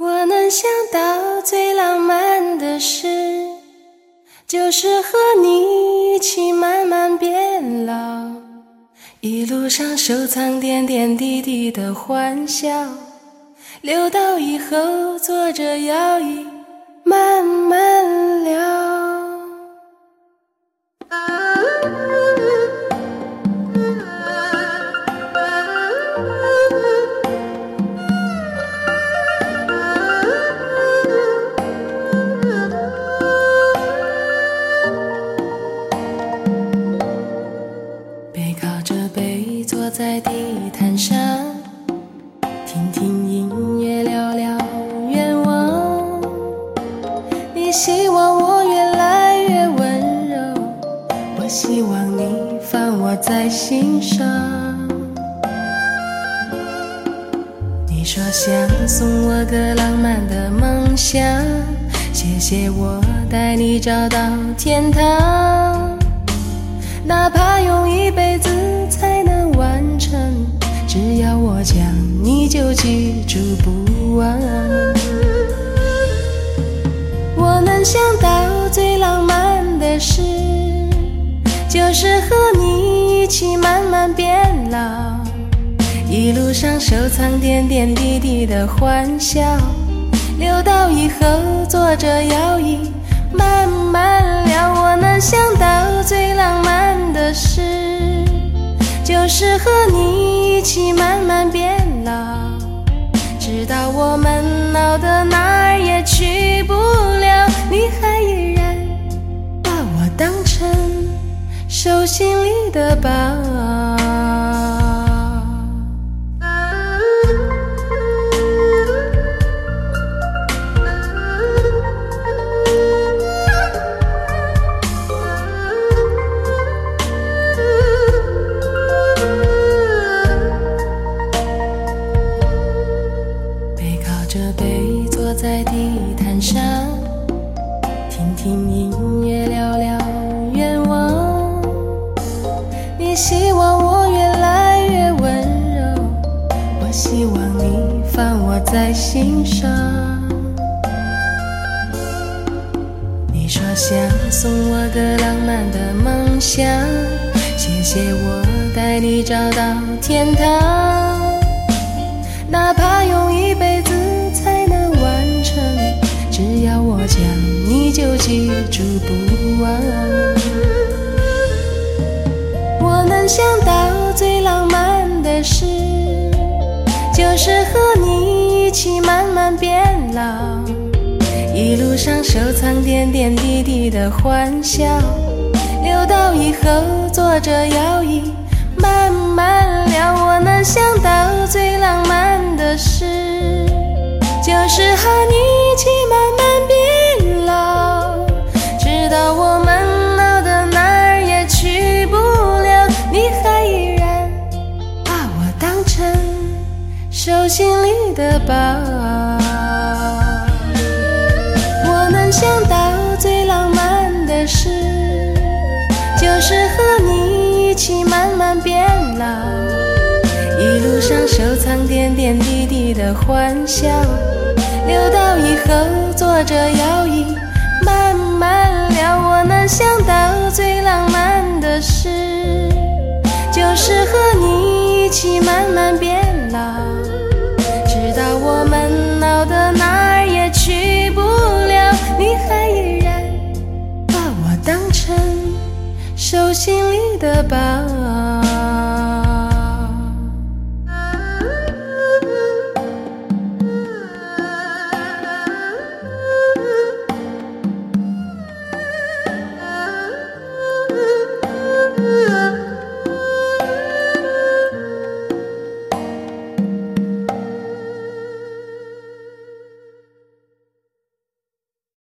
我能想到最浪漫的事，就是和你一起慢慢变老，一路上收藏点点滴滴的欢笑，留到以后坐着摇椅慢慢聊。背靠着背坐在地毯上，听听音乐，聊聊愿望。你希望我越来越温柔，我希望你放我在心上。你说想送我个浪漫的梦想，谢谢我带你找到天堂，哪怕用一辈子才能完成，只要我讲你就记住不忘。我能想到最浪漫的事，就是和你一起慢慢变老，一路上收藏点点滴滴的欢笑，留到以后坐着摇椅慢慢聊。我能想到最浪漫的事，就是和你一起慢慢变老，直到我们老的哪儿也去不了，你还依然把我当成手心里的宝。坐在地毯上，听听音乐，聊聊愿望。你希望我越来越温柔，我希望你放我在心上。你说想送我个浪漫的梦想，谢谢我带你找到天堂，哪怕用一辈子才能完成，只要我讲你就记住不忘。我能想到最浪漫的事，就是和你一起慢慢变老，一路上收藏点点滴滴的欢笑，留到以后坐着摇椅慢慢聊。我能想到最浪漫的事，就是和你一起慢慢变老，直到我们老的哪儿也去不了，你还依然把我当成手心里的宝。我能想到最浪漫的事，就是和你一起慢慢变老，一路上收藏点点滴滴的欢笑，留到以后坐着摇椅慢慢聊。我能想到最浪漫的事，就是和你一起慢慢变老，直到我们老的哪儿也去不了，你还依然把我当成手心里的宝。